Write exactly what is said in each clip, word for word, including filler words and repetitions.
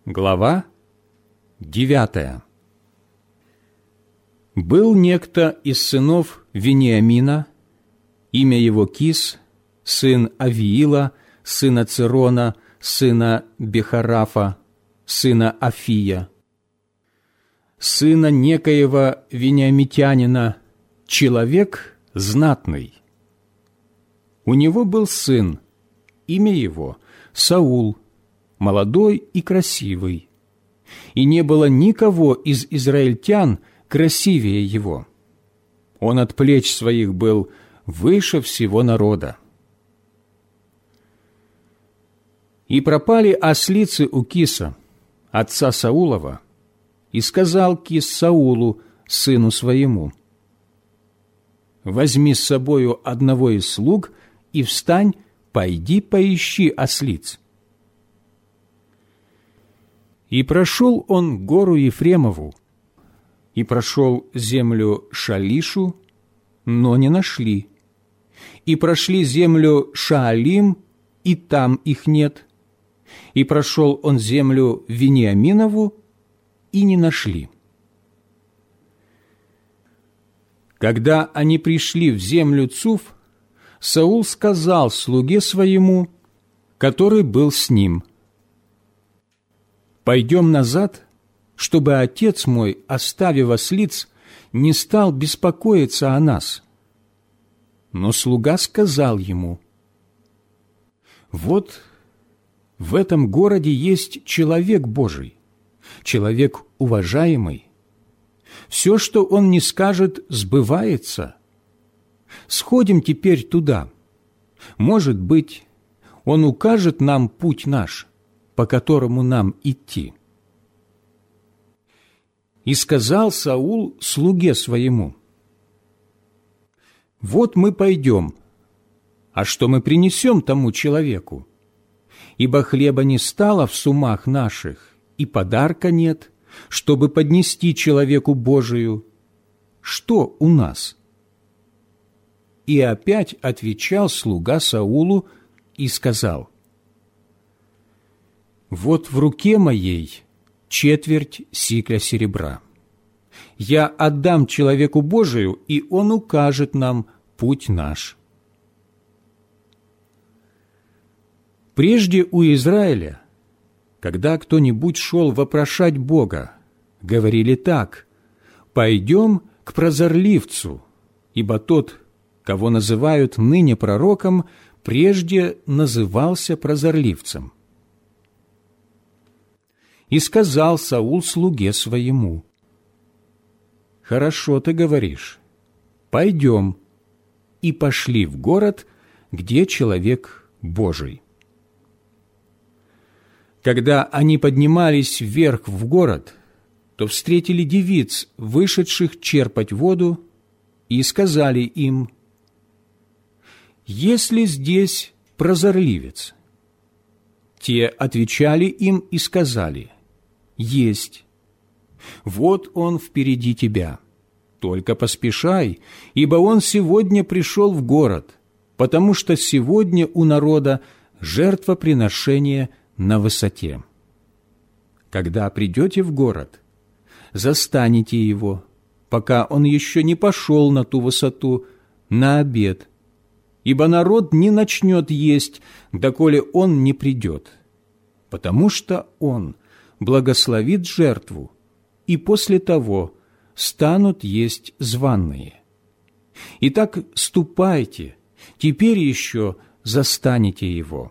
Глава девятая. Был некто из сынов Вениамина, имя его Кис, сын Авиила, сына Цирона, сына Бехарафа, сына Афия, сына некоего вениамитянина, человек знатный. У него был сын, имя его Саул, молодой и красивый, и не было никого из израильтян красивее его. Он от плеч своих был выше всего народа. И пропали ослицы у Киса, отца Саулова, и сказал Кис Саулу, сыну своему: «Возьми с собою одного из слуг и встань, пойди поищи ослиц». И прошел он гору Ефремову, и прошел землю Шалишу, но не нашли, и прошли землю Шаалим, и там их нет, и прошел он землю Вениаминову, и не нашли. Когда они пришли в землю Цуф, Саул сказал слуге своему, который был с ним: «Пойдем назад, чтобы отец мой, оставив ослиц, не стал беспокоиться о нас». Но слуга сказал ему: «Вот в этом городе есть человек Божий, человек уважаемый. Все, что он не скажет, сбывается. Сходим теперь туда. Может быть, он укажет нам путь наш, по которому нам идти». И сказал Саул слуге своему: «Вот мы пойдем, а что мы принесем тому человеку? Ибо хлеба не стало в сумах наших, и подарка нет, чтобы поднести человеку Божию. Что у нас?» И опять отвечал слуга Саулу и сказал: «Вот в руке моей четверть сикля серебра. Я отдам человеку Божию, и он укажет нам путь наш». Прежде у Израиля, когда кто-нибудь шел вопрошать Бога, говорили так: «Пойдем к прозорливцу, ибо тот, кого называют ныне пророком, прежде назывался прозорливцем». И сказал Саул слуге своему: «Хорошо ты говоришь, пойдем». И пошли в город, где человек Божий. Когда они поднимались вверх в город, то встретили девиц, вышедших черпать воду, и сказали им: «Есть ли здесь прозорливец?» Те отвечали им и сказали: «Есть. Вот он впереди тебя. Только поспешай, ибо он сегодня пришел в город, потому что сегодня у народа жертвоприношение на высоте. Когда придете в город, застанете его, пока он еще не пошел на ту высоту, на обед, ибо народ не начнет есть, доколе он не придет, потому что он благословит жертву, и после того станут есть званые. Итак, ступайте, теперь еще застанете его».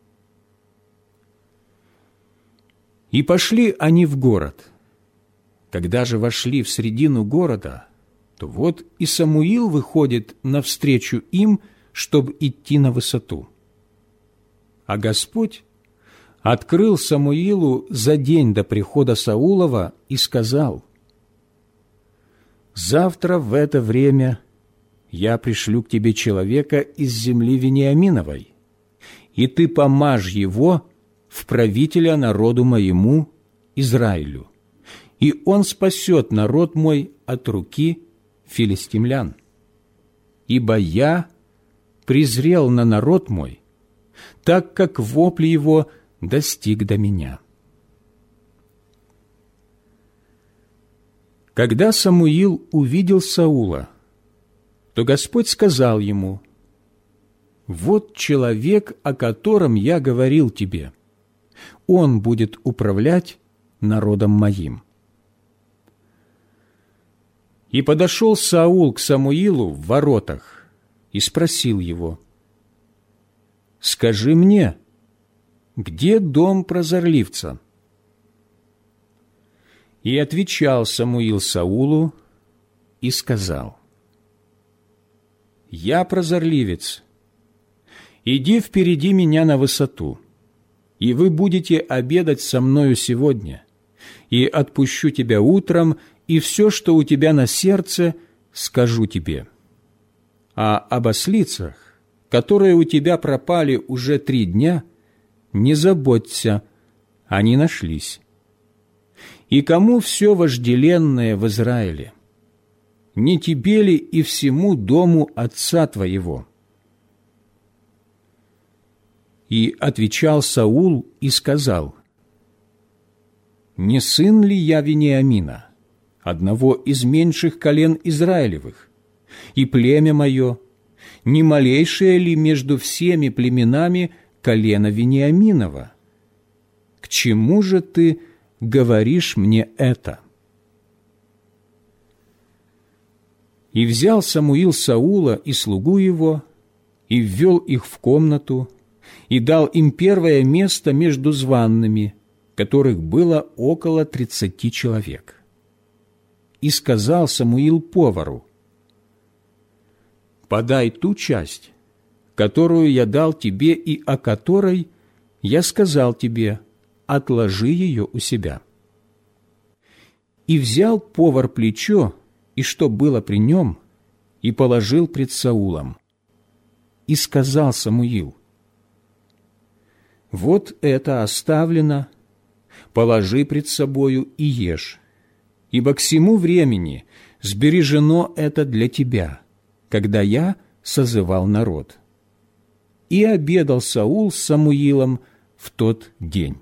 И пошли они в город. Когда же вошли в средину города, то вот и Самуил выходит навстречу им, чтобы идти на высоту. А Господь открыл Самуилу за день до прихода Саулова и сказал: «Завтра в это время я пришлю к тебе человека из земли Вениаминовой, и ты помажь его в правителя народу моему, Израилю, и он спасет народ мой от руки филистимлян. Ибо я презрел на народ мой, так как вопль его достиг до меня». Когда Самуил увидел Саула, то Господь сказал ему: «Вот человек, о котором я говорил тебе, он будет управлять народом моим». И подошел Саул к Самуилу в воротах и спросил его: «Скажи мне, где дом прозорливца?» И отвечал Самуил Саулу и сказал: «Я прозорливец. Иди впереди меня на высоту, и вы будете обедать со мною сегодня, и отпущу тебя утром, и все, что у тебя на сердце, скажу тебе. А об ослицах, которые у тебя пропали уже три дня, не заботься, они нашлись. И кому все вожделенное в Израиле? Не тебе ли и всему дому отца твоего?» И отвечал Саул и сказал: «Не сын ли я Вениамина, одного из меньших колен Израилевых, и племя мое, не малейшее ли между всеми племенами колено Вениаминова? К чему же ты говоришь мне это?» И взял Самуил Саула и слугу его, и ввел их в комнату, и дал им первое место между званными, которых было около тридцати человек. И сказал Самуил повару: «Подай ту часть, которую я дал тебе и о которой я сказал тебе: отложи ее у себя». И взял повар плечо, и что было при нем, и положил пред Саулом. И сказал Самуил: «Вот это оставлено, положи пред собою и ешь, ибо к сему времени сбережено это для тебя, когда я созывал народ». И обедал Саул с Самуилом в тот день.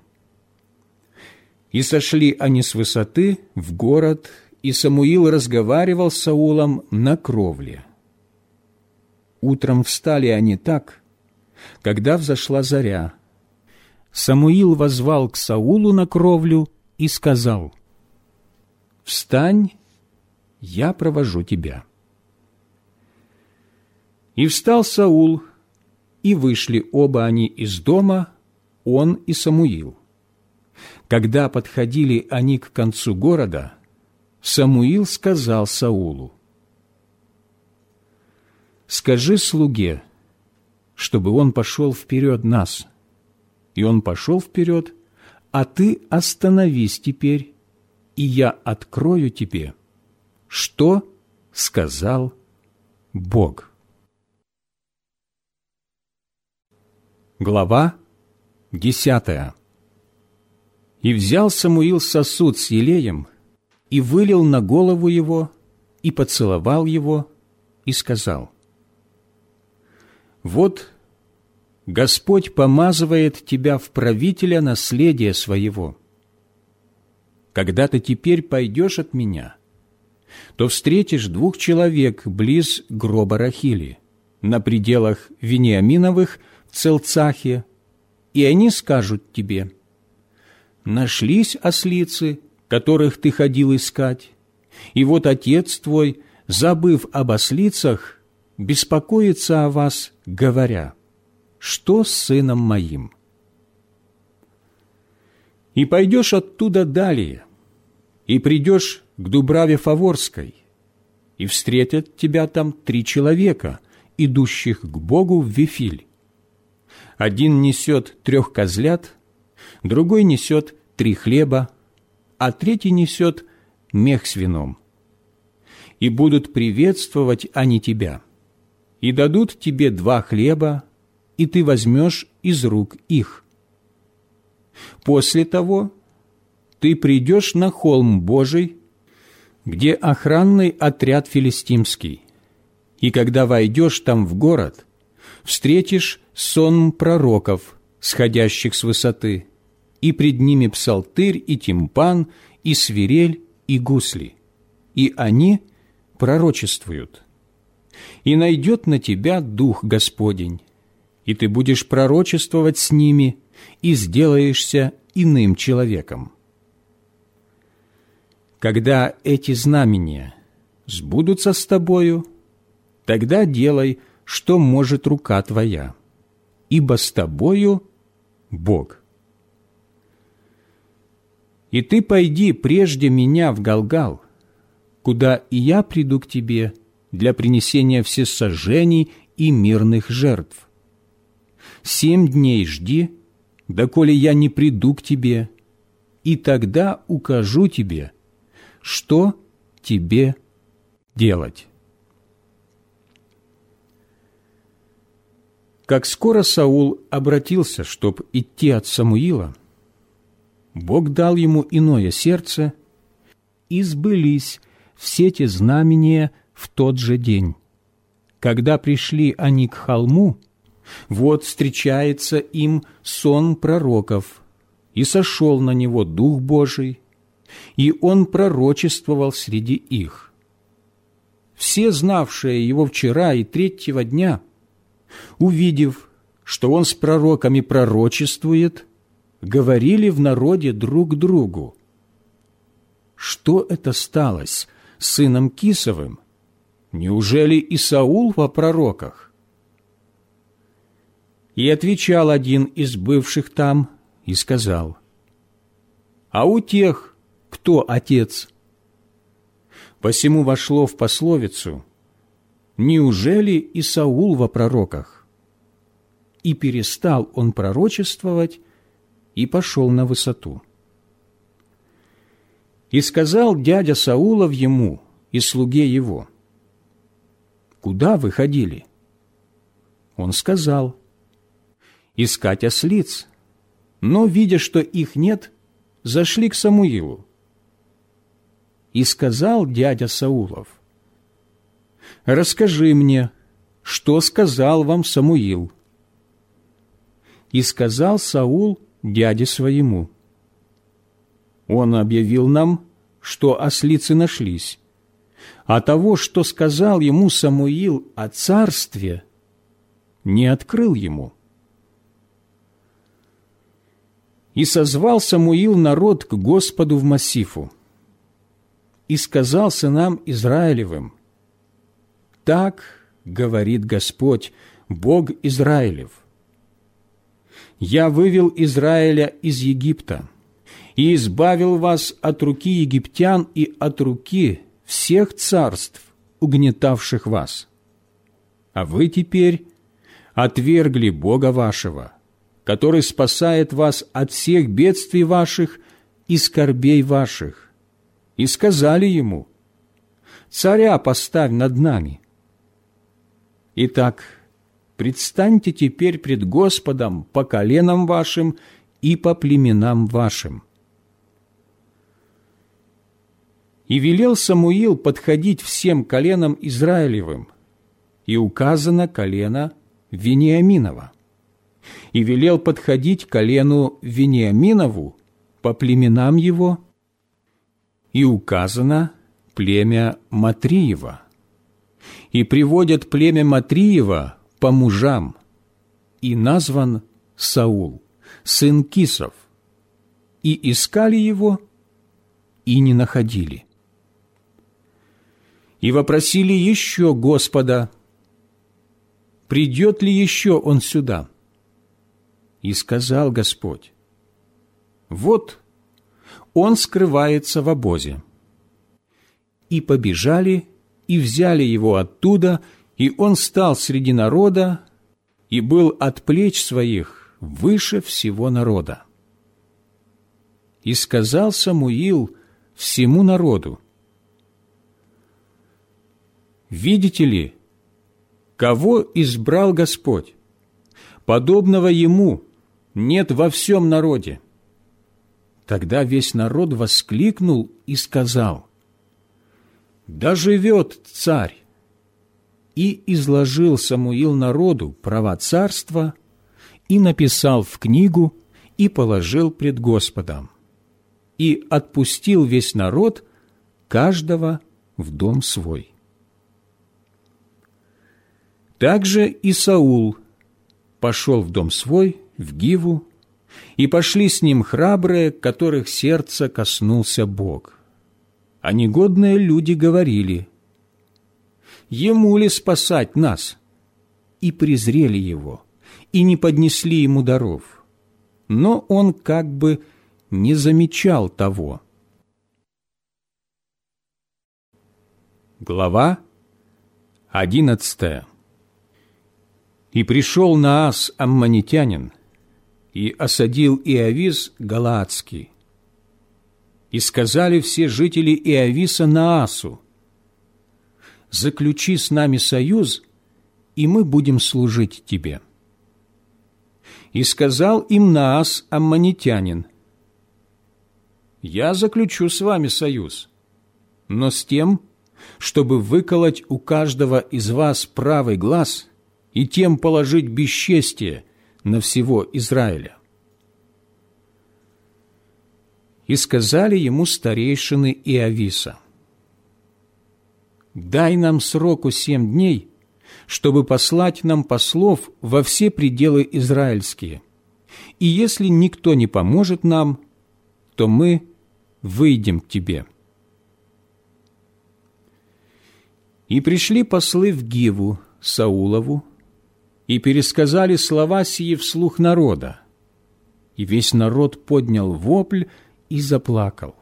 И сошли они с высоты в город, и Самуил разговаривал с Саулом на кровле. Утром встали они так, когда взошла заря. Самуил воззвал к Саулу на кровлю и сказал: «Встань, я провожу тебя». И встал Саул, и вышли оба они из дома, он и Самуил. Когда подходили они к концу города, Самуил сказал Саулу: «Скажи слуге, чтобы он пошел вперед нас». И он пошел вперед, а ты остановись теперь, и я открою тебе, что сказал Бог. Глава десятая. И взял Самуил сосуд с елеем, и вылил на голову его, и поцеловал его, и сказал: «Вот Господь помазывает тебя в правителя наследия своего. Когда ты теперь пойдешь от меня, то встретишь двух человек близ гроба Рахили, на пределах Вениаминовых в Целцахе, и они скажут тебе: нашлись ослицы, которых ты ходил искать, и вот отец твой, забыв об ослицах, беспокоится о вас, говоря: что с сыном моим? И пойдешь оттуда далее, и придешь к Дубраве Фаворской, и встретят тебя там три человека, идущих к Богу в Вифиль. Один несет трех козлят, другой несет три хлеба, а третий несет мех с вином. И будут приветствовать они тебя, и дадут тебе два хлеба, и ты возьмешь из рук их. После того ты придешь на холм Божий, где охранный отряд филистимский, и когда войдешь там в город, встретишь сон пророков, сходящих с высоты, и пред ними псалтырь и тимпан, и свирель, и гусли. и они пророчествуют. И найдет на тебя Дух Господень, и ты будешь пророчествовать с ними, и сделаешься иным человеком. Когда эти знамения сбудутся с тобою, тогда делай, что может рука твоя, ибо с тобою Бог. И ты пойди прежде меня в Галгал, куда и я приду к тебе для принесения всесожжений и мирных жертв. Семь дней жди, доколе я не приду к тебе, и тогда укажу тебе, что тебе делать». Как скоро Саул обратился, чтоб идти от Самуила, Бог дал ему иное сердце, и сбылись все те знамения в тот же день. Когда пришли они к холму, вот встречается им сон пророков, и сошел на него Дух Божий, и он пророчествовал среди их. Все, знавшие его вчера и третьего дня, увидев, что он с пророками пророчествует, говорили в народе друг другу: «Что это сталось с сыном Кисовым? Неужели и Саул во пророках?» И отвечал один из бывших там и сказал: «А у тех кто отец?» Посему вошло в пословицу: «Неужели и Саул во пророках?» И перестал он пророчествовать и пошел на высоту. И сказал дядя Саулов ему и слуге его: «Куда вы ходили?» Он сказал: «Искать ослиц». Но, видя, что их нет, зашли к Самуилу. И сказал дядя Саулов: «Расскажи мне, что сказал вам Самуил». И сказал Саул дяде своему: «Он объявил нам, что ослицы нашлись, а того, что сказал ему Самуил о царстве, не открыл ему». И созвал Самуил народ к Господу в Массифу, и сказал сынам Израилевым: «Так говорит Господь, Бог Израилев: Я вывел Израиля из Египта и избавил вас от руки египтян и от руки всех царств, угнетавших вас. А вы теперь отвергли Бога вашего, который спасает вас от всех бедствий ваших и скорбей ваших, и сказали ему: царя поставь над нами. Итак, предстаньте теперь пред Господом по коленам вашим и по племенам вашим». И велел Самуил подходить всем коленам Израилевым, и указано колено Вениаминова. И велел подходить колену Вениаминову по племенам его, и указано племя Матриева. И приводят племя Матриева по мужам, и назван Саул, сын Кисов, и искали его, и не находили. И вопросили еще Господа: придет ли еще он сюда? И сказал Господь: вот он скрывается в обозе. И побежали, и взяли его оттуда, и он стал среди народа, и был от плеч своих выше всего народа. И сказал Самуил всему народу: видите ли, кого избрал Господь? Подобного ему нет во всем народе. Тогда весь народ воскликнул и сказал: да живет царь! И изложил Самуил народу права царства, и написал в книгу, и положил пред Господом, и отпустил весь народ, каждого в дом свой». Также и Саул пошел в дом свой, в Гиву, и пошли с ним храбрые, которых сердца коснулся Бог. А негодные люди говорили: «Ему ли спасать нас?» И презрели его, и не поднесли ему даров. Но он как бы не замечал того. Глава одиннадцатая. «И пришел Наас аммонитянин, и осадил Иовис Галаадский. И сказали все жители Иовиса Наасу: заключи с нами союз, и мы будем служить тебе. И сказал им Наас аммонитянин: я заключу с вами союз, но с тем, чтобы выколоть у каждого из вас правый глаз и тем положить бесчестие на всего Израиля. И сказали ему старейшины Иовиса: дай нам сроку семь дней, чтобы послать нам послов во все пределы израильские, и если никто не поможет нам, то мы выйдем к тебе. И пришли послы в Гиву Саулову, и пересказали слова сии вслух народа, и весь народ поднял вопль и заплакал.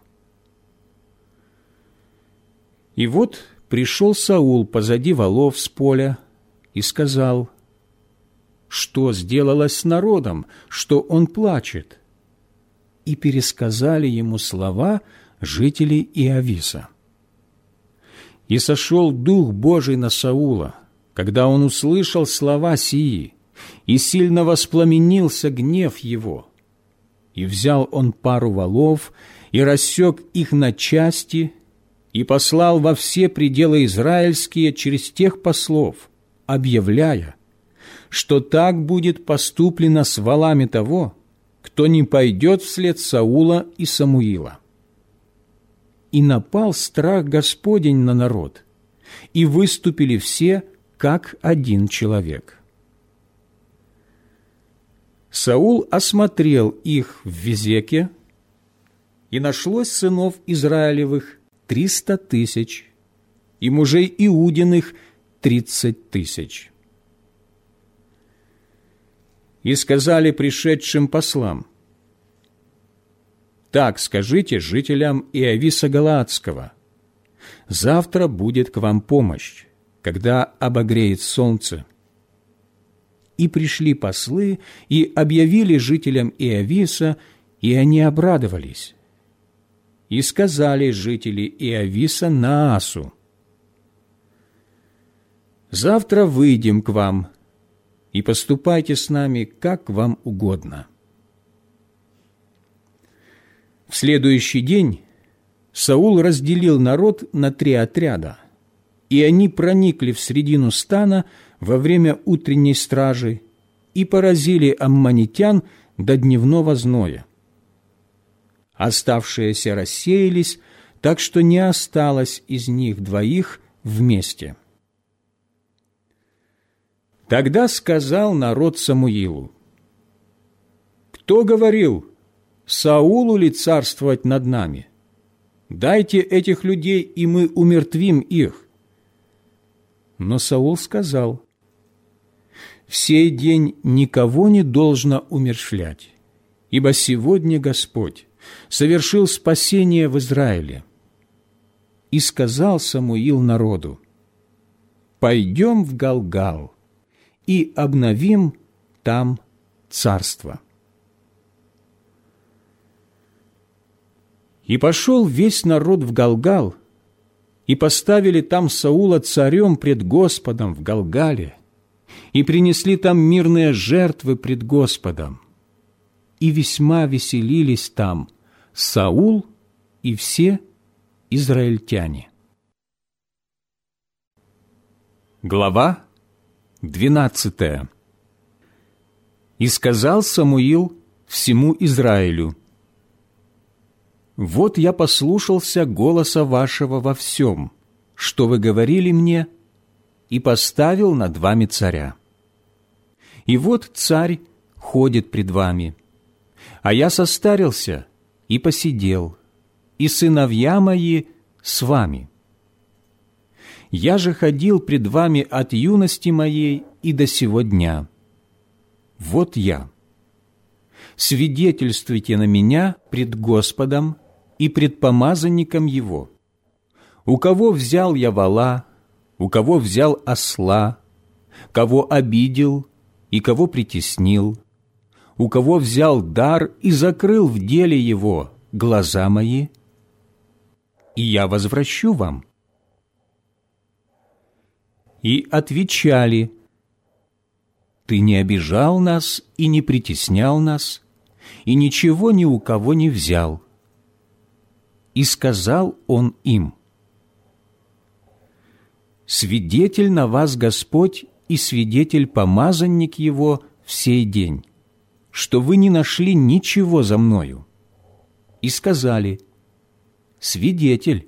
И вот пришел Саул позади волов с поля и сказал: что сделалось с народом, что он плачет? И пересказали ему слова жителей Иовиса. И сошел Дух Божий на Саула, когда он услышал слова сии, и сильно воспламенился гнев его. И взял он пару волов, и рассек их на части, и послал во все пределы израильские через тех послов, объявляя, что так будет поступлено с волами того, кто не пойдет вслед Саула и Самуила. И напал страх Господень на народ, и выступили все, как один человек. Саул осмотрел их в Везеке, и нашлось сынов Израилевых триста тысяч, и мужей Иудиных тридцать тысяч. И сказали пришедшим послам: так скажите жителям Иовиса Галаадского: завтра будет к вам помощь, когда обогреет солнце. И пришли послы, и объявили жителям Иовиса, и они обрадовались. И сказали жители Иовиса Наасу: завтра выйдем к вам, и поступайте с нами, как вам угодно. В следующий день Саул разделил народ на три отряда, и они проникли в средину стана во время утренней стражи и поразили аммонитян до дневного зноя. Оставшиеся рассеялись, так что не осталось из них двоих вместе. Тогда сказал народ Самуилу: кто говорил, Саулу ли царствовать над нами? Дайте этих людей, и мы умертвим их. Но Саул сказал: в сей день никого не должно умерщвлять, ибо сегодня Господь совершил спасение в Израиле. И сказал Самуил народу: пойдем в Галгал и обновим там царство. И пошел весь народ в Галгал, и поставили там Саула царем пред Господом в Галгале, и принесли там мирные жертвы пред Господом. И весьма веселились там Саул и все израильтяне. Глава двенадцатая. И сказал Самуил всему Израилю: вот я послушался голоса вашего во всем, что вы говорили мне, и поставил над вами царя. И вот царь ходит пред вами, а я состарился и посидел, и сыновья мои с вами. Я же ходил пред вами от юности моей и до сего дня. Вот я. Свидетельствуйте на меня пред Господом и пред помазанником Его. У кого взял я вола, у кого взял осла, кого обидел и кого притеснил, у кого взял дар и закрыл в деле его глаза мои, и я возвращу вам. И отвечали: Ты не обижал нас и не притеснял нас, и ничего ни у кого не взял. И сказал он им: Свидетель на вас Господь и свидетель-помазанник Его в сей день, что вы не нашли ничего за мною. И сказали: Свидетель.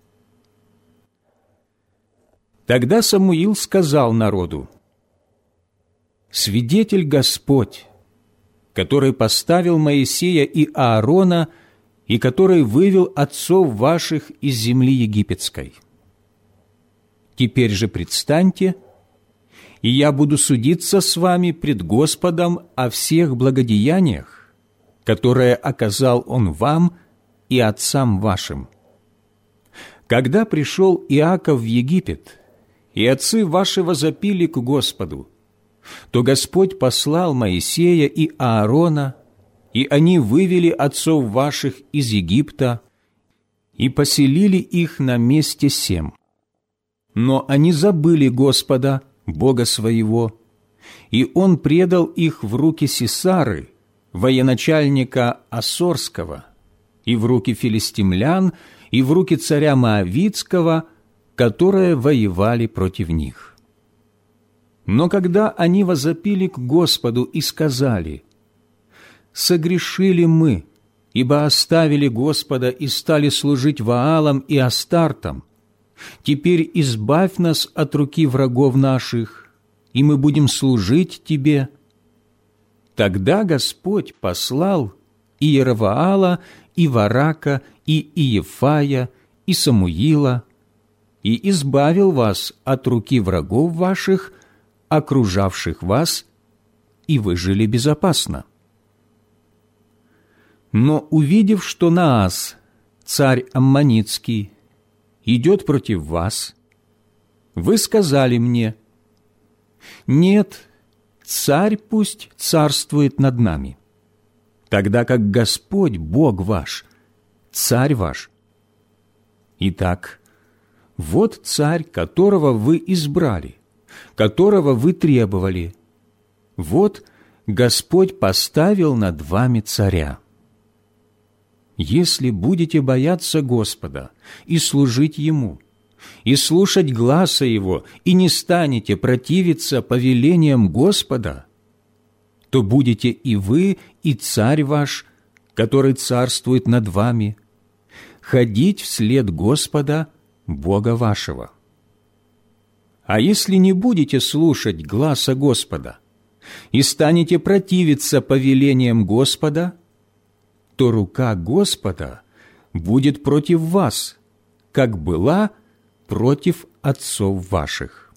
Тогда Самуил сказал народу: Свидетель Господь, который поставил Моисея и Аарона, и который вывел отцов ваших из земли египетской. Теперь же предстаньте, и я буду судиться с вами пред Господом о всех благодеяниях, которые оказал Он вам и отцам вашим. Когда пришел Иаков в Египет, и отцы ваши возопили к Господу, то Господь послал Моисея и Аарона, и они вывели отцов ваших из Египта и поселили их на месте сем. Но они забыли Господа, Бога своего, и Он предал их в руки Сисары, военачальника Ассорского, и в руки филистимлян, и в руки царя Моавитского, которые воевали против них. Но когда они возопили к Господу и сказали: «Согрешили мы, ибо оставили Господа и стали служить Ваалам и Астартам, теперь избавь нас от руки врагов наших, и мы будем служить Тебе». Тогда Господь послал и Иераваала, и Варака, и Иефая, и Самуила, и избавил вас от руки врагов ваших, окружавших вас, и вы жили безопасно. Но увидев, что Наас, царь Аммонитский, идет против вас, вы сказали мне: «Нет, царь пусть царствует над нами, тогда как Господь, Бог ваш, царь ваш». Итак, вот царь, которого вы избрали, которого вы требовали. Вот Господь поставил над вами царя. Если будете бояться Господа и служить Ему, и слушать гласа Его, и не станете противиться повелениям Господа, то будете и вы, и царь ваш, который царствует над вами, ходить вслед Господа, Бога вашего. А если не будете слушать гласа Господа и станете противиться повелениям Господа, то рука Господа будет против вас, как была против отцов ваших.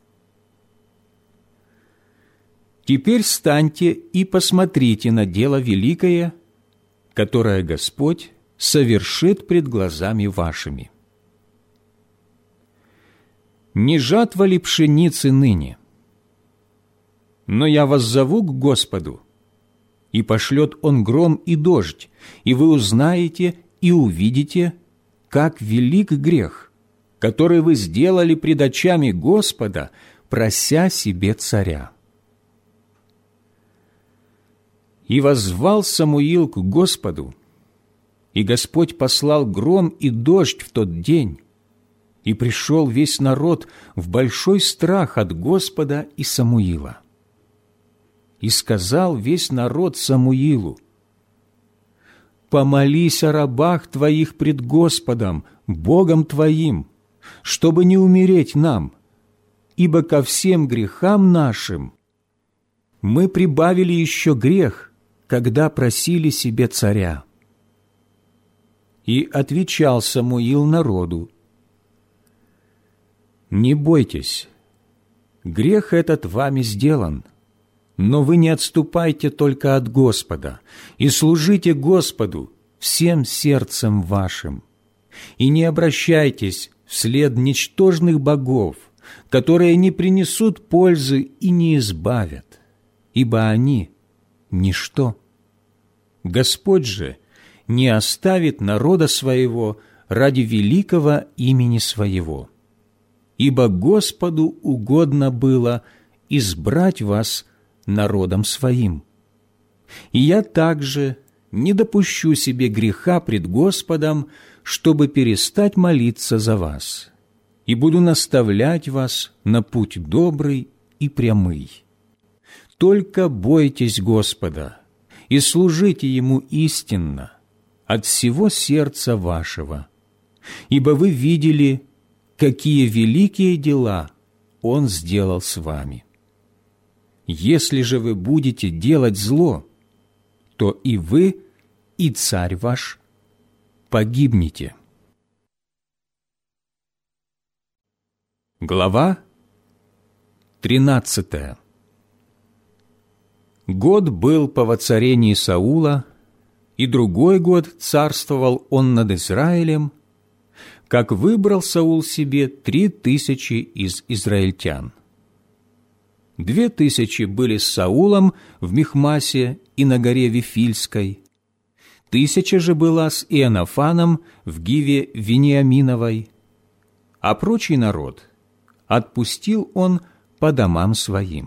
Теперь встаньте и посмотрите на дело великое, которое Господь совершит пред глазами вашими. Не жатва ли пшеницы ныне? Но я воззову к Господу, и пошлет Он гром и дождь, и вы узнаете и увидите, как велик грех, который вы сделали пред очами Господа, прося себе царя. И воззвал Самуил к Господу, и Господь послал гром и дождь в тот день, и пришел весь народ в большой страх от Господа и Самуила. И сказал весь народ Самуилу: «Помолись о рабах твоих пред Господом, Богом твоим, чтобы не умереть нам, ибо ко всем грехам нашим мы прибавили еще грех, когда просили себе царя». И отвечал Самуил народу: «Не бойтесь, грех этот вами сделан, но вы не отступайте только от Господа и служите Господу всем сердцем вашим, и не обращайтесь вслед ничтожных богов, которые не принесут пользы и не избавят, ибо они – ничто. Господь же не оставит народа своего ради великого имени своего, ибо Господу угодно было избрать вас народом своим. И я также не допущу себе греха пред Господом, чтобы перестать молиться за вас, и буду наставлять вас на путь добрый и прямый. Только бойтесь Господа и служите Ему истинно от всего сердца вашего, ибо вы видели, какие великие дела Он сделал с вами. Если же вы будете делать зло, то и вы, и царь ваш погибнете». Глава тринадцатая. Год был по воцарении Саула, и другой год царствовал он над Израилем, как выбрал Саул себе три тысячи из израильтян. Две тысячи были с Саулом в Михмасе и на горе Вифильской, тысяча же была с Иоаннафаном в Гиве Вениаминовой, а прочий народ отпустил он по домам своим.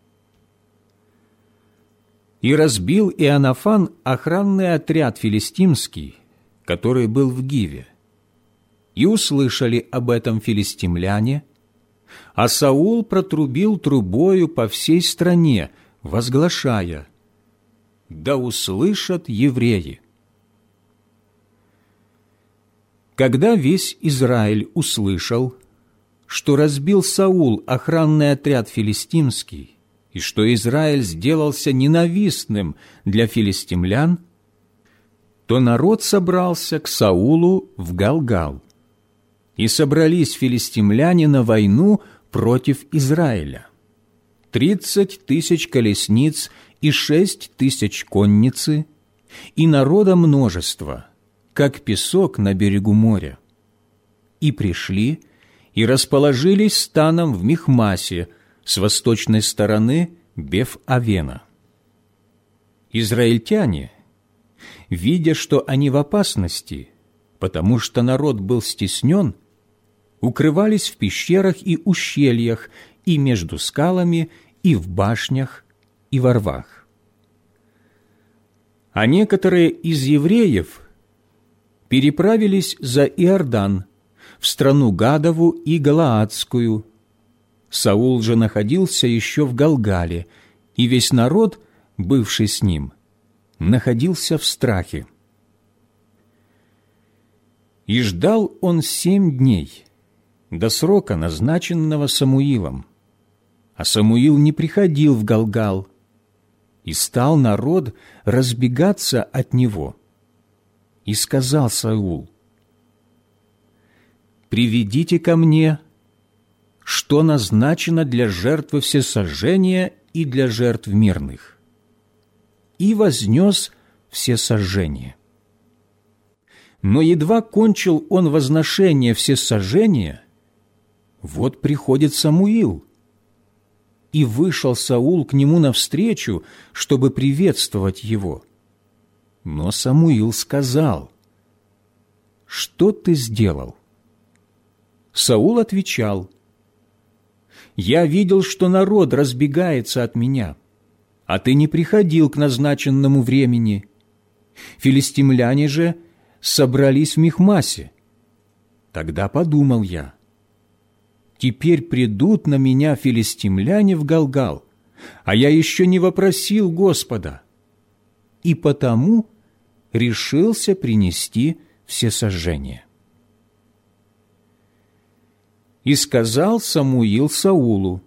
И разбил Иоаннафан охранный отряд филистимский, который был в Гиве. И услышали об этом филистимляне, а Саул протрубил трубою по всей стране, возглашая: «Да услышат евреи». Когда весь Израиль услышал, что разбил Саул охранный отряд филистимский, и что Израиль сделался ненавистным для филистимлян, то народ собрался к Саулу в Галгал, и собрались филистимляне на войну против Израиля. Тридцать тысяч колесниц и шесть тысяч конницы, и народа множество, как песок на берегу моря. И пришли, и расположились станом в Михмасе с восточной стороны Беф-Авена. Израильтяне, видя, что они в опасности, потому что народ был стеснен, укрывались в пещерах и ущельях, и между скалами, и в башнях, и во рвах. А некоторые из евреев переправились за Иордан, в страну Гадову и Галаадскую. Саул же находился еще в Галгале, и весь народ, бывший с ним, находился в страхе. И ждал он семь дней, до срока, назначенного Самуилом. А Самуил не приходил в Галгал, и стал народ разбегаться от него. И сказал Саул: «Приведите ко мне, что назначено для жертвы всесожжения и для жертв мирных». И вознес всесожжение. Но едва кончил он возношение всесожжения, вот приходит Самуил. И вышел Саул к нему навстречу, чтобы приветствовать его. Но Самуил сказал: «Что ты сделал?» Саул отвечал: «Я видел, что народ разбегается от меня, а ты не приходил к назначенному времени. Филистимляне же собрались в Михмасе. Тогда подумал я: теперь придут на меня филистимляне в Галгал, а я еще не вопросил Господа, и потому решился принести всесожжение». И сказал Самуил Саулу: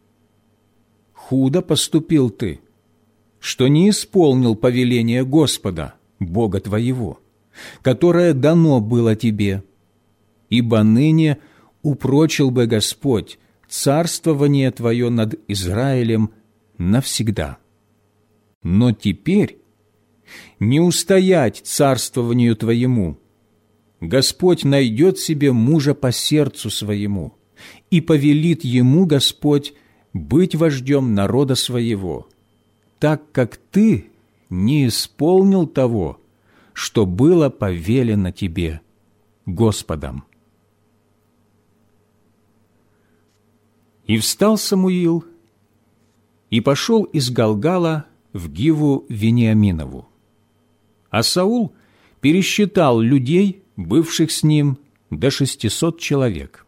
«Худо поступил ты, что не исполнил повеление Господа, Бога твоего, которое дано было тебе, ибо ныне упрочил бы Господь царствование твое над Израилем навсегда. Но теперь не устоять царствованию твоему. Господь найдет себе мужа по сердцу своему, и повелит ему Господь быть вождем народа своего, так как ты не исполнил того, что было повелено тебе Господом». И встал Самуил и пошел из Галгала в Гиву Вениаминову. А Саул пересчитал людей, бывших с ним, до шестисот человек.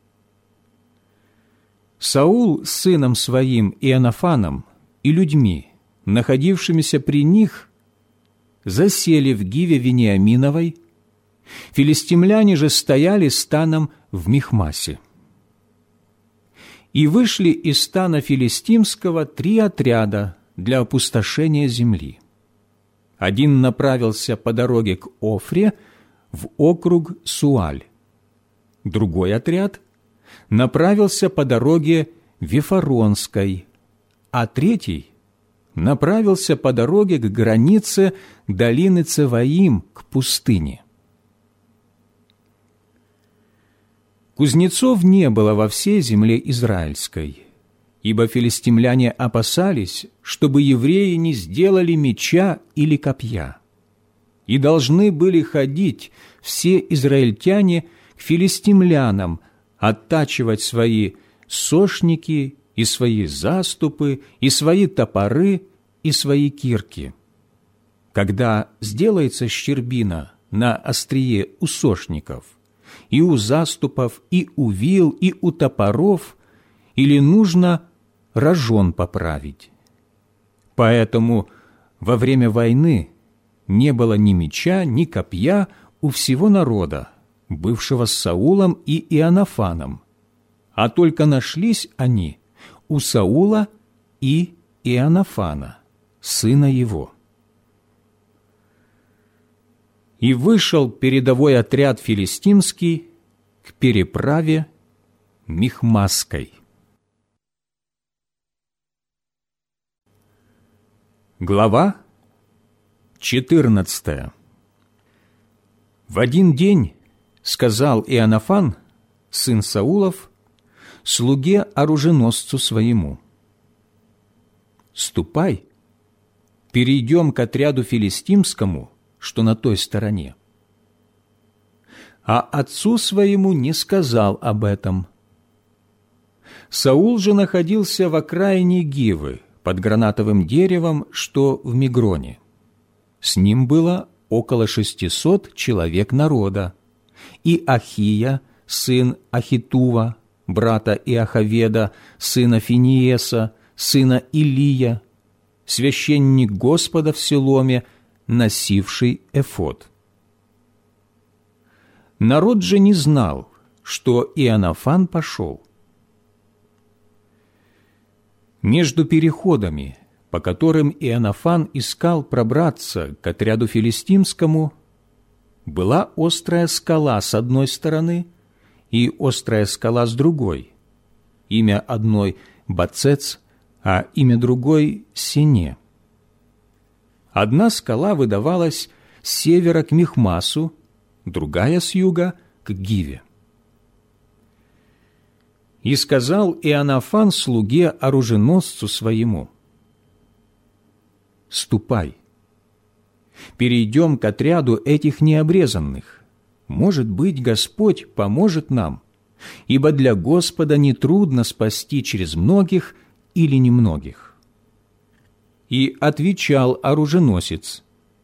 Саул с сыном своим Иоаннафаном и людьми, находившимися при них, засели в Гиве Вениаминовой, филистимляне же стояли станом в Михмасе. И вышли из стана филистимского три отряда для опустошения земли. Один направился по дороге к Офре в округ Суаль, другой отряд направился по дороге Вифаронской, а третий направился по дороге к границе долины Цеваим, к пустыне. Кузнецов не было во всей земле израильской, ибо филистимляне опасались, чтобы евреи не сделали меча или копья, и должны были ходить все израильтяне к филистимлянам, оттачивать свои сошники и свои заступы, и свои топоры, и свои кирки. Когда сделается щербина на острие у сошников, и у заступов, и у вил, и у топоров, или нужно рожон поправить. Поэтому во время войны не было ни меча, ни копья у всего народа, бывшего с Саулом и Иоаннафаном, а только нашлись они у Саула и Иоаннафана, сына его. И вышел передовой отряд филистимский к переправе Михмасской. Глава четырнадцатая. В один день сказал Иоаннафан, сын Саулов, слуге-оруженосцу своему: «Ступай, перейдем к отряду филистимскому, что на той стороне». А отцу своему не сказал об этом. Саул же находился в окраине Гивы, под гранатовым деревом, что в Мигроне. С ним было около шестисот человек народа, и Ахия, сын Ахитува, брата Иохаведа, сына Финиеса, сына Илия, священник Господа в Силоме, носивший эфод. Народ же не знал, что Иоаннафан пошел. Между переходами, по которым Иоаннафан искал пробраться к отряду филистимскому, была острая скала с одной стороны и острая скала с другой, имя одной Бацец, а имя другой Сене. Одна скала выдавалась с севера к Михмасу, другая с юга к Гиве. И сказал Иоаннафан слуге-оруженосцу своему: «Ступай, перейдем к отряду этих необрезанных. Может быть, Господь поможет нам, ибо для Господа нетрудно спасти через многих или немногих». И отвечал оруженосец: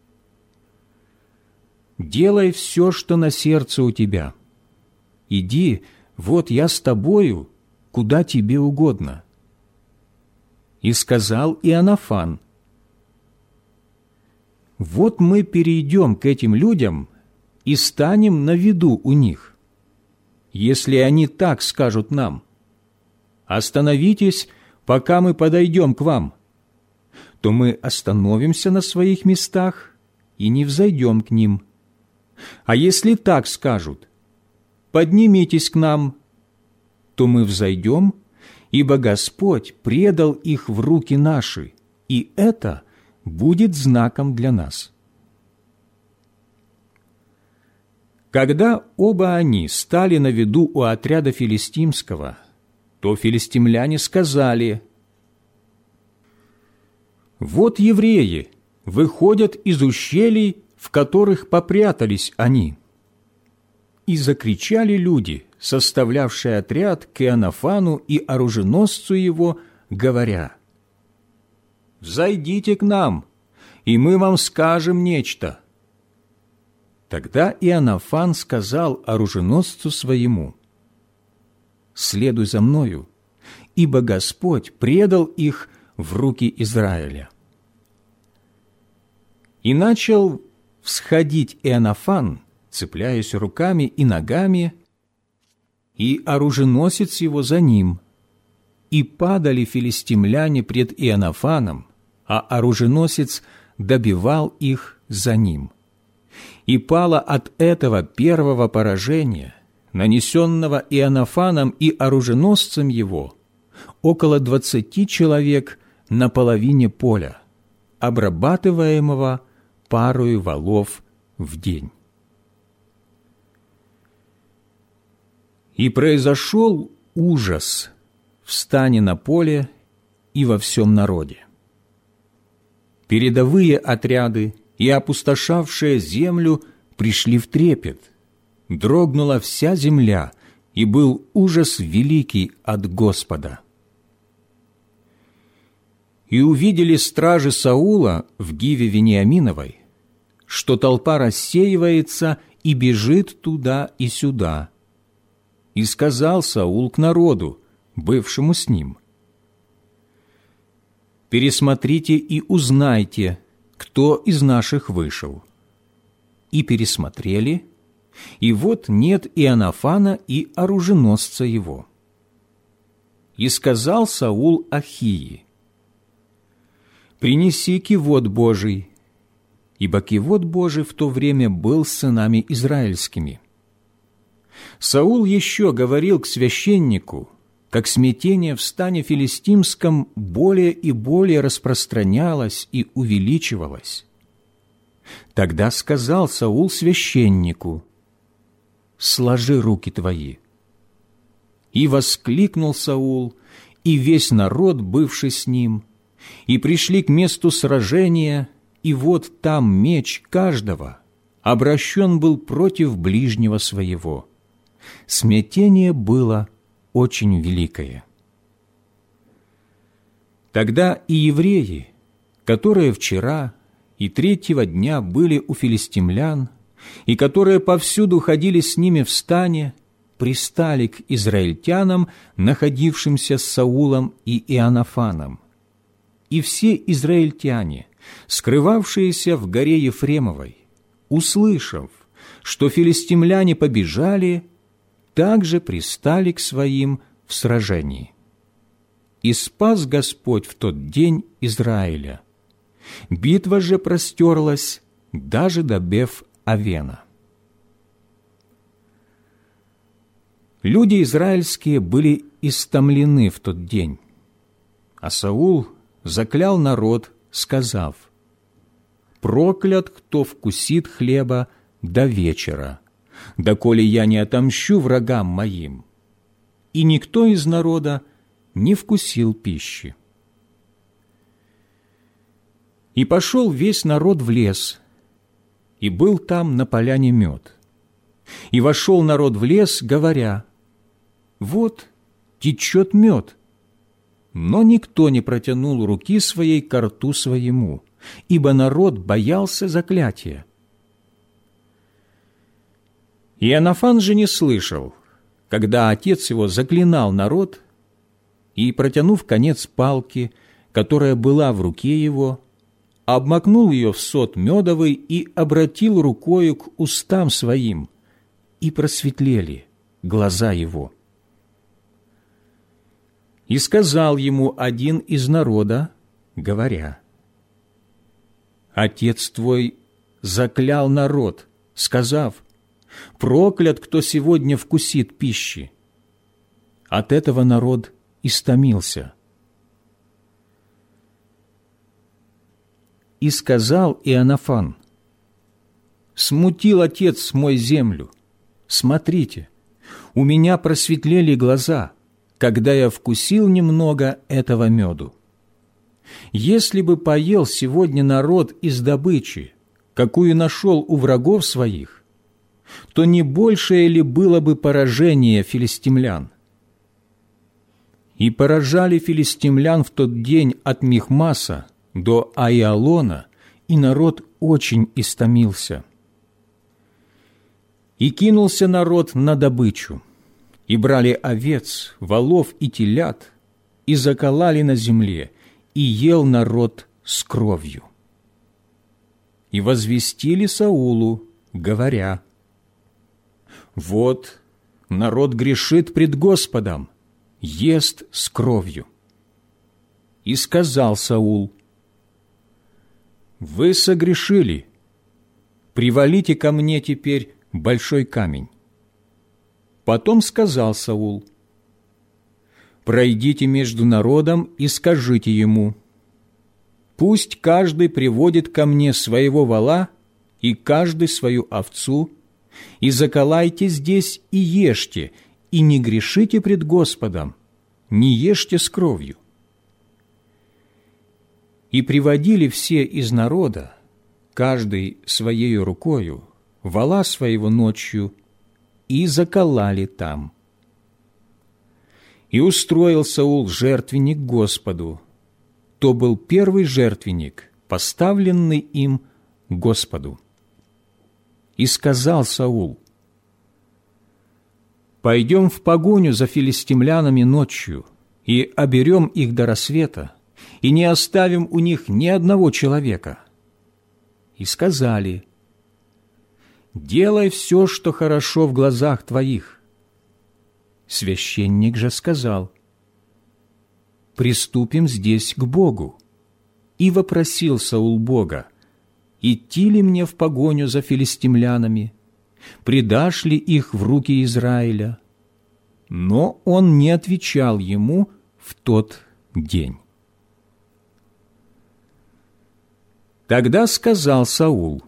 «Делай все, что на сердце у тебя. Иди, вот я с тобою, куда тебе угодно». И сказал Иоаннафан: «Вот мы перейдем к этим людям и станем на виду у них. если они так скажут нам: «Остановитесь, пока мы подойдем к вам», то мы остановимся на своих местах и не взойдем к ним. А если так скажут: «Поднимитесь к нам», то мы взойдем, ибо Господь предал их в руки наши, и это будет знаком для нас». Когда оба они стали на виду у отряда филистимского, то филистимляне сказали: «Вот евреи выходят из ущелий, в которых попрятались они». И закричали люди, составлявшие отряд, к Иоаннафану и оруженосцу его, говоря: «Взойдите к нам, и мы вам скажем нечто». Тогда Иоаннафан сказал оруженосцу своему: «Следуй за мною, ибо Господь предал их в руки Израиля». И начал всходить Иоаннафан, цепляясь руками и ногами, и оруженосец его за ним. И падали филистимляне пред Иоаннафаном, а оруженосец добивал их за ним. И пало от этого первого поражения, нанесенного Иоаннафаном и оруженосцем его, около двадцати человек на половине поля, обрабатываемого парою валов в день. И произошел ужас в стане на поле и во всем народе. Передовые отряды и опустошавшие землю пришли в трепет, дрогнула вся земля, и был ужас великий от Господа. И увидели стражи Саула в Гиве Вениаминовой, что толпа рассеивается и бежит туда и сюда. И сказал Саул к народу, бывшему с ним: «Пересмотрите и узнайте, кто из наших вышел». И пересмотрели, и вот нет Иоаннафана и оруженосца его. И сказал Саул Ахии: «Принеси кивот Божий», ибо кивот Божий в то время был с сынами израильскими. Саул еще говорил к священнику, как смятение в стане филистимском более и более распространялось и увеличивалось. Тогда сказал Саул священнику: «Сложи руки твои». И воскликнул Саул, и весь народ, бывший с ним, и пришли к месту сражения, и вот там меч каждого обращен был против ближнего своего. Смятение было очень великое. Тогда и евреи, которые вчера и третьего дня были у филистимлян, и которые повсюду ходили с ними в стане, пристали к израильтянам, находившимся с Саулом и Иоаннафаном. И все израильтяне, скрывавшиеся в горе Ефремовой, услышав, что филистимляне побежали, также пристали к своим в сражении. И спас Господь в тот день Израиля. Битва же простерлась даже до Беф-Авена. Люди израильские были истомлены в тот день, а Саул заклял народ, сказав: «Проклят, кто вкусит хлеба до вечера, доколе я не отомщу врагам моим». И никто из народа не вкусил пищи. И пошел весь народ в лес, и был там на поляне мед. И вошел народ в лес, говоря: «Вот течет мед». Но никто не протянул руки своей ко рту своему, ибо народ боялся заклятия. Иоаннафан же не слышал, когда отец его заклинал народ, и, протянув конец палки, которая была в руке его, обмакнул ее в сот медовый и обратил рукою к устам своим, и просветлели, глаза его. И сказал ему один из народа, говоря: Отец твой заклял народ, сказав: проклят, кто сегодня вкусит пищи. От этого народ истомился. И сказал Иоаннафан: смутил Отец мой землю. Смотрите, у меня просветлели глаза, когда я вкусил немного этого меду. Если бы поел сегодня народ из добычи, какую нашел у врагов своих, то не большее ли было бы поражение филистимлян? И поражали филистимлян в тот день от Михмаса до Аиалона, и народ очень истомился. И кинулся народ на добычу, и брали овец, волов и телят, и закололи на земле, и ел народ с кровью. И возвестили Саулу, говоря: вот народ грешит пред Господом, ест с кровью. И сказал Саул: вы согрешили, привалите ко мне теперь большой камень. Потом сказал Саул: пройдите между народом и скажите ему: пусть каждый приводит ко мне своего вола и каждый свою овцу, и заколайте здесь и ешьте, и не грешите пред Господом, не ешьте с кровью. И приводили все из народа, каждый своею рукою, вола своего ночью, и заколали там. И устроил Саул жертвенник Господу. То был первый жертвенник, поставленный им Господу. И сказал Саул: пойдем в погоню за филистимлянами ночью, и оберем их до рассвета, и не оставим у них ни одного человека. И сказали: делай все, что хорошо в глазах твоих. Священник же сказал: приступим здесь к Богу. И вопросил Саул Бога: идти ли мне в погоню за филистимлянами? Предашь ли их в руки Израиля? Но он не отвечал ему в тот день. Тогда сказал Саул: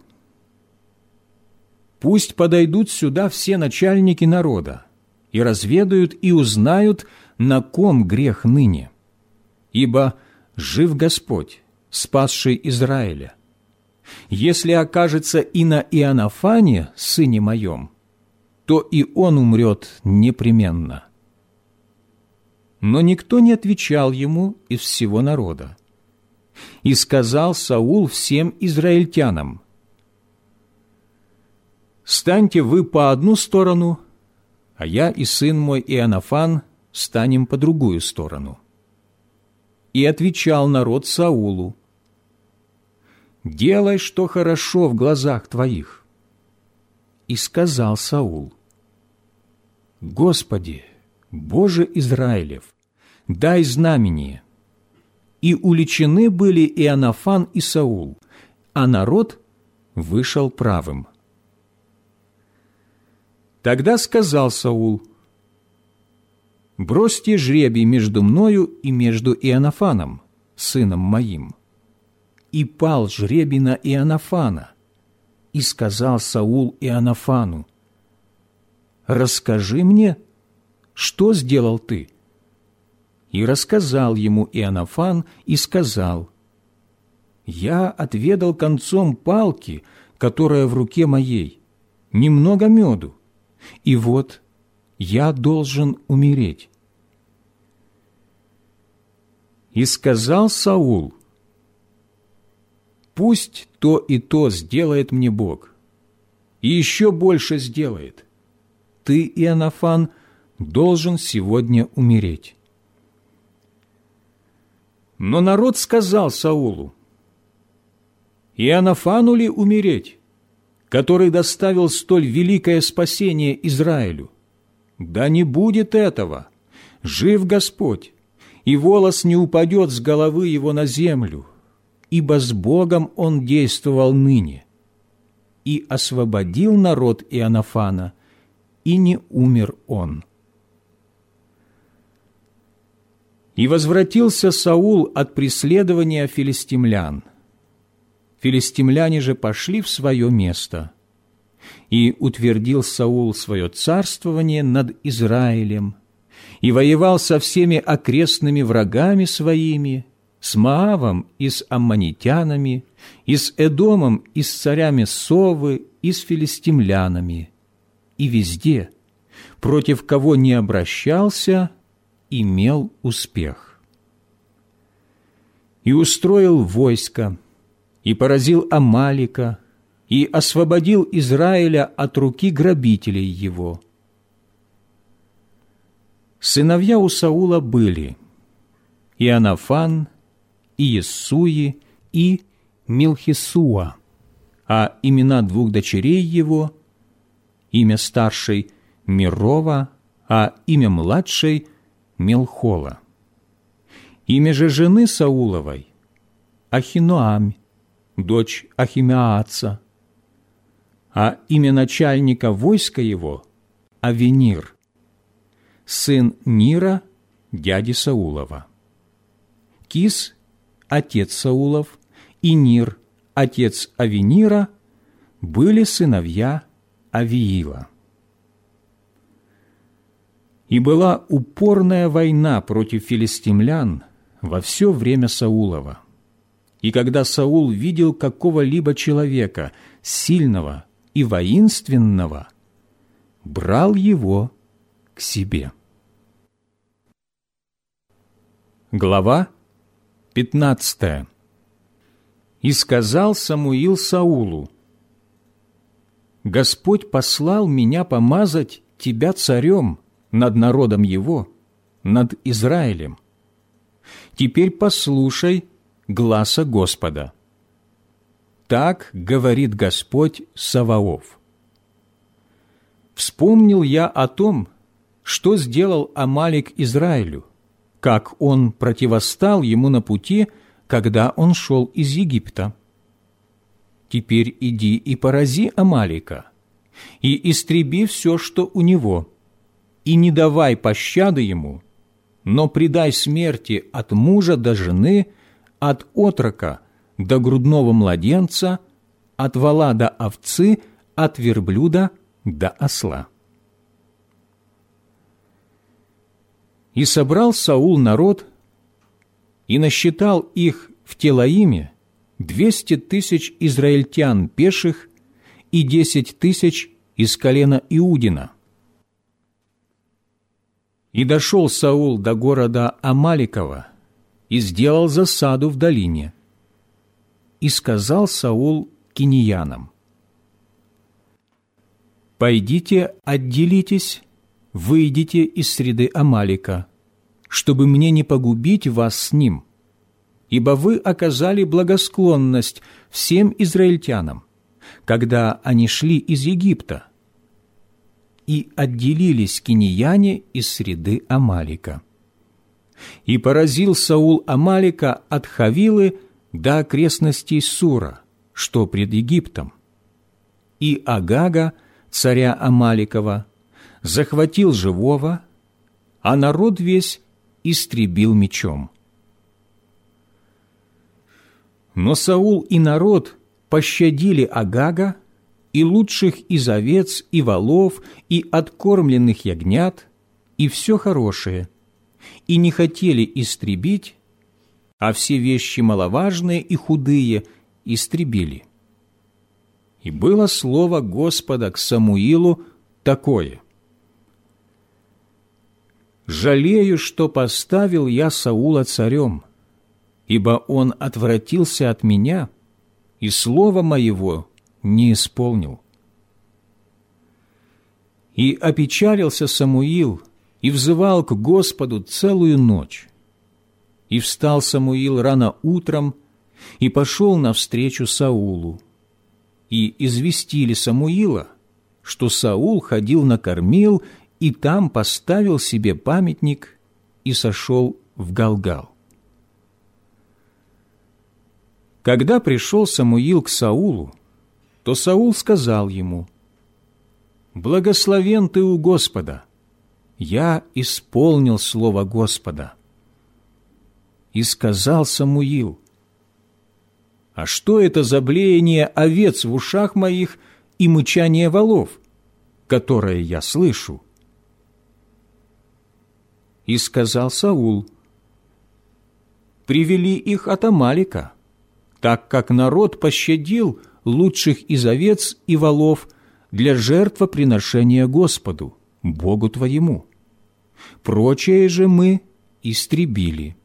пусть подойдут сюда все начальники народа и разведают и узнают, на ком грех ныне. Ибо жив Господь, спасший Израиля. Если окажется и на Иоаннафане, сыне моем, то и он умрет непременно. Но никто не отвечал ему из всего народа. И сказал Саул всем израильтянам: станьте вы по одну сторону, а я и сын мой Иоаннафан станем по другую сторону. И отвечал народ Саулу: делай, что хорошо в глазах твоих. И сказал Саул: Господи, Боже Израилев, дай знамение. И уличены были Иоаннафан и Саул, а народ вышел правым. Тогда сказал Саул: бросьте жребий между мною и между Иоаннафаном, сыном моим. И пал жребий на Иоаннафана. И сказал Саул Иоаннафану: расскажи мне, что сделал ты? И рассказал ему Иоаннафан и сказал: я отведал концом палки, которая в руке моей, немного меду, и вот я должен умереть. И сказал Саул: пусть то и то сделает мне Бог, и еще больше сделает. Ты, Иоаннафан, должен сегодня умереть. Но народ сказал Саулу: Иоаннафану ли умереть, который доставил столь великое спасение Израилю? да не будет этого, жив Господь, и волос не упадет с головы его на землю, ибо с Богом он действовал ныне, и освободил народ Иоаннафана, и не умер он. И возвратился Саул от преследования филистимлян. Филистимляне же пошли в свое место, и утвердил Саул свое царствование над Израилем, и воевал со всеми окрестными врагами своими, с Моавом и с аммонитянами, и с Эдомом, и с царями Совы, и с филистимлянами, и везде, против кого не обращался, имел успех. И устроил войско, и поразил Амалика, и освободил Израиля от руки грабителей его. Сыновья у Саула были Иоаннафан, и Иессуи, и Милхисуа, а имена двух дочерей его, имя старшей Мирова, а имя младшей Мелхола. Имя же жены Сауловой Ахиноамь, дочь Ахимеаца, а имя начальника войска его Авенир, сын Нира, дяди Саулова. Кис, отец Саулов, и Нир, отец Авенира, были сыновья Авиила. И была упорная война против филистимлян во все время Саулова. И когда Саул видел какого-либо человека, сильного и воинственного, брал его к себе. Глава пятнадцатая. «И сказал Самуил Саулу: Господь послал меня помазать тебя царем над народом его, над Израилем. Теперь послушай гласа Господа. Так говорит Господь Саваоф. Вспомнил я о том, что сделал Амалик Израилю, как он противостал ему на пути, когда он шел из Египта. Теперь иди и порази Амалика, и истреби все, что у него, и не давай пощады ему, но предай смерти от мужа до жены, от отрока до грудного младенца, от вола до овцы, от верблюда до осла». И собрал Саул народ, и насчитал их в Телаиме двести тысяч израильтян пеших и десять тысяч из колена Иудина. И дошел Саул до города Амаликова и сделал засаду в долине. И сказал Саул кинеянам: «Пойдите, отделитесь, выйдите из среды Амалика, чтобы мне не погубить вас с ним, ибо вы оказали благосклонность всем израильтянам, когда они шли из Египта». И отделились кинеяне из среды Амалика. И поразил Саул Амалика от Хавилы до окрестностей Сура, что пред Египтом, и Агага, царя Амаликова, захватил живого, а народ весь истребил мечом. Но Саул и народ пощадили Агага, и лучших из овец, и волов, и откормленных ягнят, и все хорошее, и не хотели истребить, а все вещи маловажные и худые истребили. И было слово Господа к Самуилу такое: «Жалею, что поставил я Саула царем, ибо он отвратился от меня, и слова моего не исполнил». И опечалился Самуил, и взывал к Господу целую ночь. И встал Самуил рано утром, и пошел навстречу Саулу. И известили Самуила, что Саул ходил накормил и там поставил себе памятник и сошел в Галгал. Когда пришел Самуил к Саулу, то Саул сказал ему: «Благословен ты у Господа, я исполнил слово Господа». И сказал Самуил: «А что это за блеяние овец в ушах моих и мычание волов, которое я слышу?» И сказал Саул: «Привели их от Амалика, так как народ пощадил лучших из овец и волов для жертвоприношения Господу, Богу твоему. Прочее же мы истребили».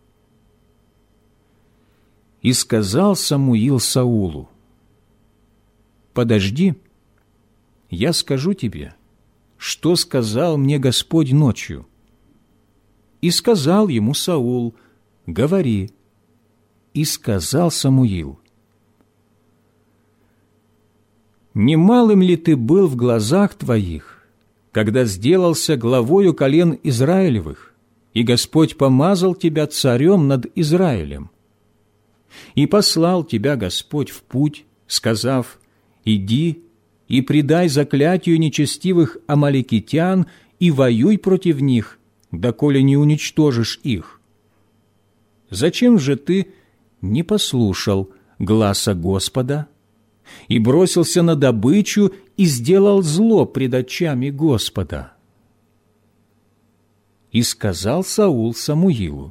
И сказал Самуил Саулу: «Подожди, я скажу тебе, что сказал мне Господь ночью». И сказал ему Саул: «Говори». И сказал Самуил: «Немалым ли ты был в глазах твоих, когда сделался главою колен Израилевых, и Господь помазал тебя царем над Израилем? И послал тебя Господь в путь, сказав: иди и предай заклятию нечестивых амаликитян и воюй против них, доколе не уничтожишь их. Зачем же ты не послушал гласа Господа и бросился на добычу и сделал зло пред очами Господа?» И сказал Саул Самуилу: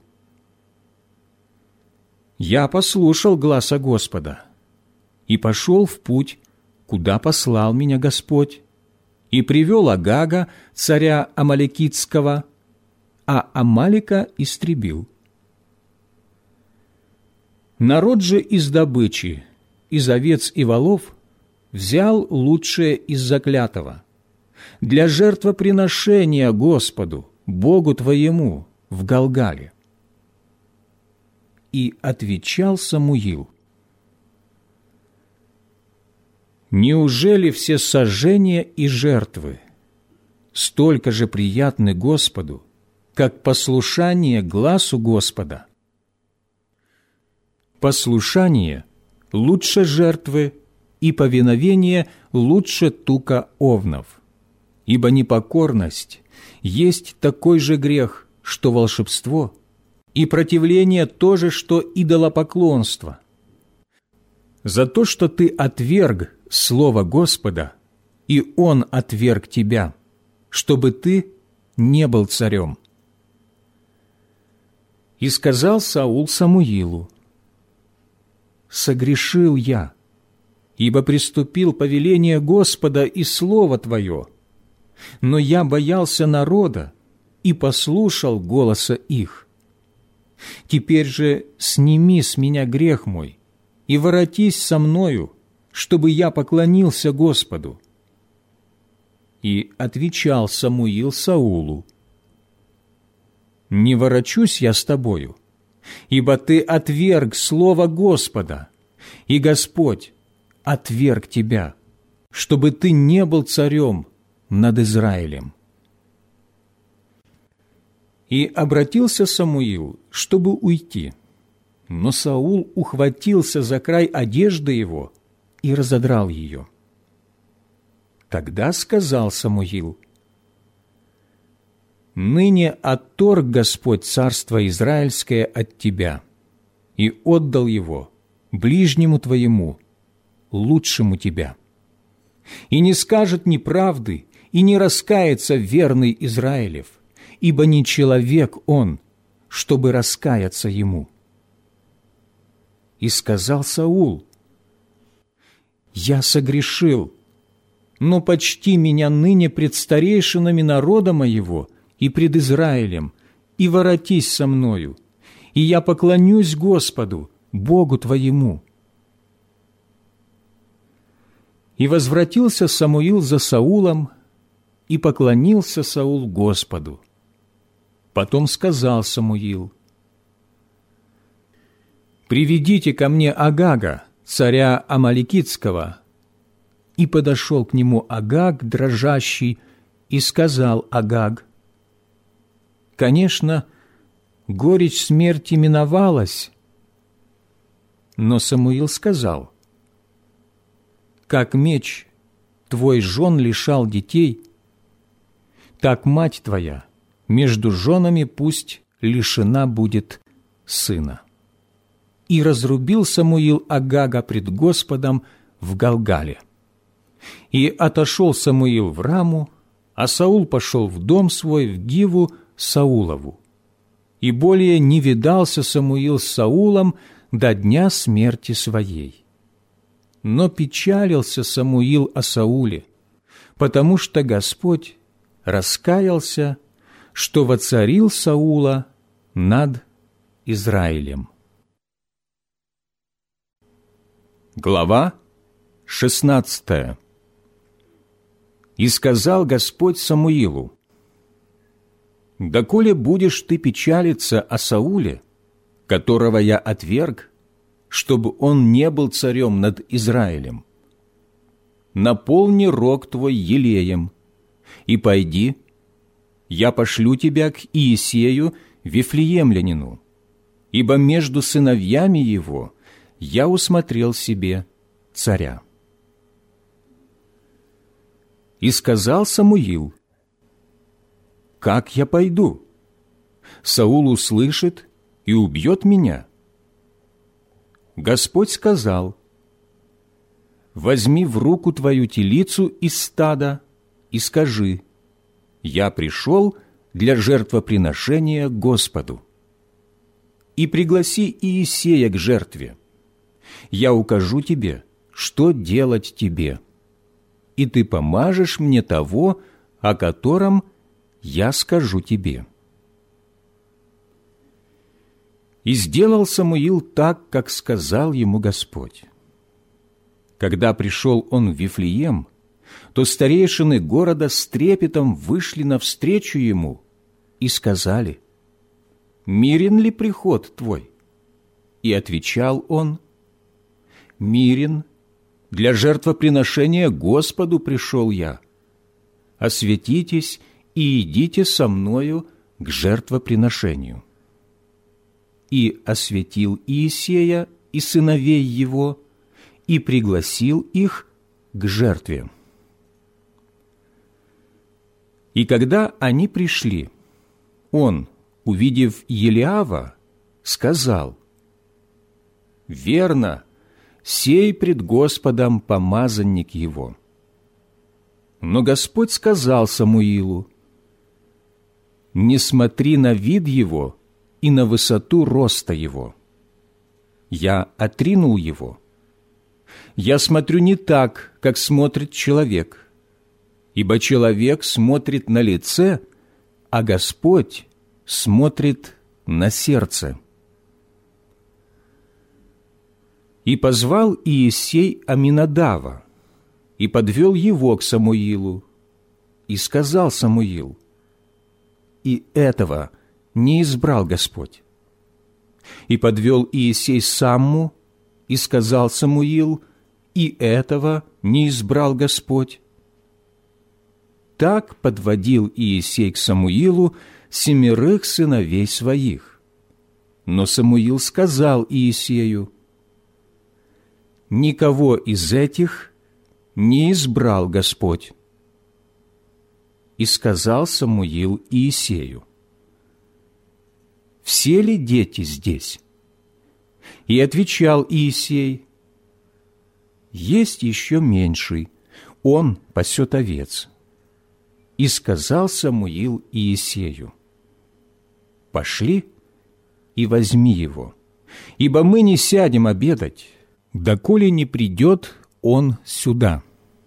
«Я послушал гласа Господа и пошел в путь, куда послал меня Господь, и привел Агага, царя Амаликитского, а Амалика истребил. Народ же из добычи, из овец и волов, взял лучшее из заклятого для жертвоприношения Господу, Богу твоему, в Галгале». И отвечал Самуил: «Неужели все сожжения и жертвы столько же приятны Господу, как послушание гласу Господа? Послушание лучше жертвы, и повиновение лучше тука овнов, ибо непокорность есть такой же грех, что волшебство, и противление то же, что идолопоклонство. За то, что ты отверг слово Господа, и Он отверг тебя, чтобы ты не был царем». И сказал Саул Самуилу: «Согрешил я, ибо приступил повеление Господа и слово Твое, но я боялся народа и послушал голоса их. Теперь же сними с меня грех мой и воротись со мною, чтобы я поклонился Господу». И отвечал Самуил Саулу: «Не ворочусь я с тобою, ибо ты отверг слово Господа, и Господь отверг тебя, чтобы ты не был царем над Израилем». И обратился Самуил, чтобы уйти, но Саул ухватился за край одежды его и разодрал ее. Тогда сказал Самуил: «Ныне отторг Господь царство Израильское от тебя и отдал его ближнему твоему, лучшему тебя. И не скажет неправды, и не раскается верный Израилев, ибо не человек он, чтобы раскаяться ему». И сказал Саул: «Я согрешил, но почти меня ныне пред старейшинами народа моего и пред Израилем, и воротись со мною, и я поклонюсь Господу, Богу твоему». И возвратился Самуил за Саулом, и поклонился Саул Господу. Потом сказал Самуил: «Приведите ко мне Агага, царя Амаликитского». И подошел к нему Агаг, дрожащий, и сказал Агаг: «Конечно, горечь смерти миновалась». Но Самуил сказал: «Как меч твой жен лишал детей, так мать твоя между женами пусть лишена будет сына». И разрубил Самуил Агага пред Господом в Галгале. И отошел Самуил в Раму, а Саул пошел в дом свой в Гиву Саулову. И более не видался Самуил с Саулом до дня смерти своей. Но печалился Самуил о Сауле, потому что Господь раскаялся, что воцарил Саула над Израилем. Глава шестнадцатая. «И сказал Господь Самуилу: «Доколе будешь ты печалиться о Сауле, которого я отверг, чтобы он не был царем над Израилем? Наполни рог твой елеем, и пойди, я пошлю тебя к Иисею Вифлеемлянину, ибо между сыновьями его я усмотрел себе царя». И сказал Самуил: «Как я пойду? Саул услышит и убьет меня». Господь сказал: «Возьми в руку твою телицу из стада и скажи: я пришел для жертвоприношения Господу. И пригласи Иисея к жертве. Я укажу тебе, что делать тебе, и ты помажешь мне того, о котором я скажу тебе». И сделал Самуил так, как сказал ему Господь. Когда пришел он в Вифлеем, то старейшины города с трепетом вышли навстречу ему и сказали: «Мирен ли приход твой?» И отвечал он: «Мирен, для жертвоприношения Господу пришел я. Осветитесь и идите со мною к жертвоприношению». И осветил Иисея и сыновей его, и пригласил их к жертве. И когда они пришли, он, увидев Елиава, сказал: «Верно, сей пред Господом помазанник его». Но Господь сказал Самуилу: «Не смотри на вид его и на высоту роста его. Я отринул его. Я смотрю не так, как смотрит человек, ибо человек смотрит на лице, а Господь смотрит на сердце». И позвал Иисей Аминадава, и подвел его к Самуилу, и сказал Самуил: «И этого не избрал Господь». И подвел Иисей Самму, и сказал Самуил: «И этого не избрал Господь». Так подводил Иисей к Самуилу семерых сыновей своих. Но Самуил сказал Иисею: «Никого из этих не избрал Господь». И сказал Самуил Иисею: «Все ли дети здесь?» И отвечал Иисей: «Есть еще меньший, он пасет овец». И сказал Самуил Иисею: «Пошли и возьми его, ибо мы не сядем обедать, доколе не придет он сюда».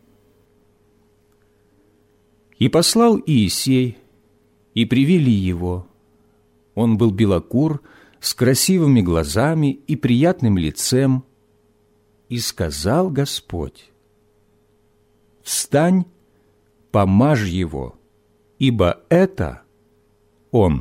И послал Иисей, и привели его. Он был белокур, с красивыми глазами и приятным лицем. И сказал Господь: «Встань, помажь его, ибо это он».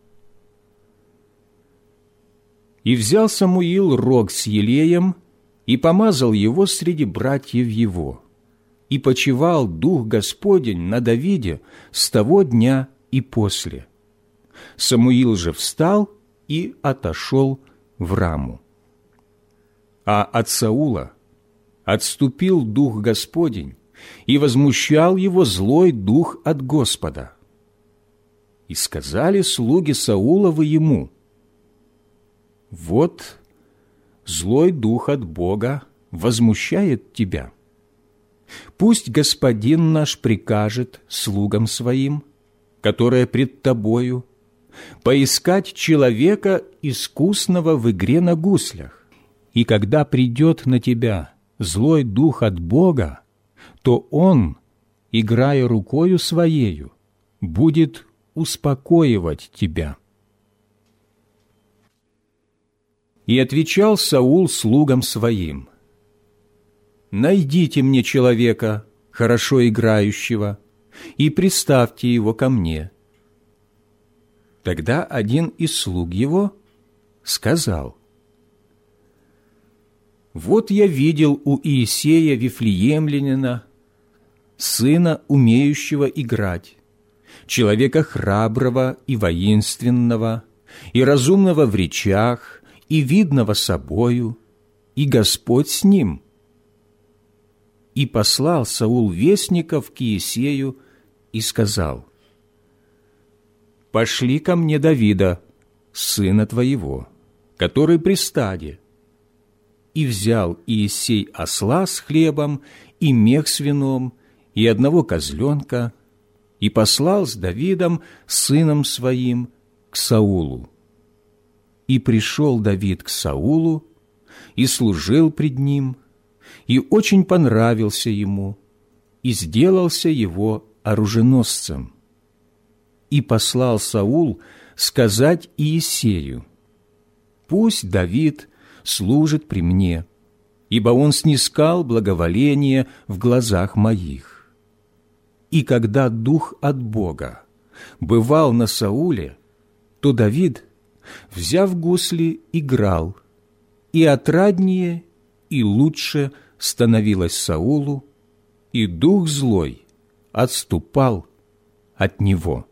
И взял Самуил рог с елеем и помазал его среди братьев его, и почивал Дух Господень на Давиде с того дня и после. Самуил же встал и отошел в Раму. А от Саула отступил Дух Господень, и возмущал его злой дух от Господа. И сказали слуги Сауловы ему: «Вот злой дух от Бога возмущает тебя. Пусть господин наш прикажет слугам своим, которые пред тобою, поискать человека, искусного в игре на гуслях, и когда придет на тебя злой дух от Бога, то он, играя рукою своею, будет успокоивать тебя». И отвечал Саул слугам своим: «Найдите мне человека, хорошо играющего, и приставьте его ко мне». Тогда один из слуг его сказал: «Вот я видел у Иисея Вифлеемлянина, сына, умеющего играть, человека храброго и воинственного, и разумного в речах, и видного собою, и Господь с ним». И послал Саул вестников к Иисею и сказал: «Пошли ко мне Давида, сына твоего, который при стаде». И взял Иисей осла с хлебом, и мех с вином, и одного козленка, и послал с Давидом, сыном своим, к Саулу. И пришел Давид к Саулу, и служил пред ним, и очень понравился ему, и сделался его оруженосцем. И послал Саул сказать Иисею: «Пусть Давид служит при мне, ибо он снискал благоволение в глазах моих». И когда дух от Бога бывал на Сауле, то Давид, взяв гусли, играл, и отраднее и лучше становилось Саулу, и дух злой отступал от него.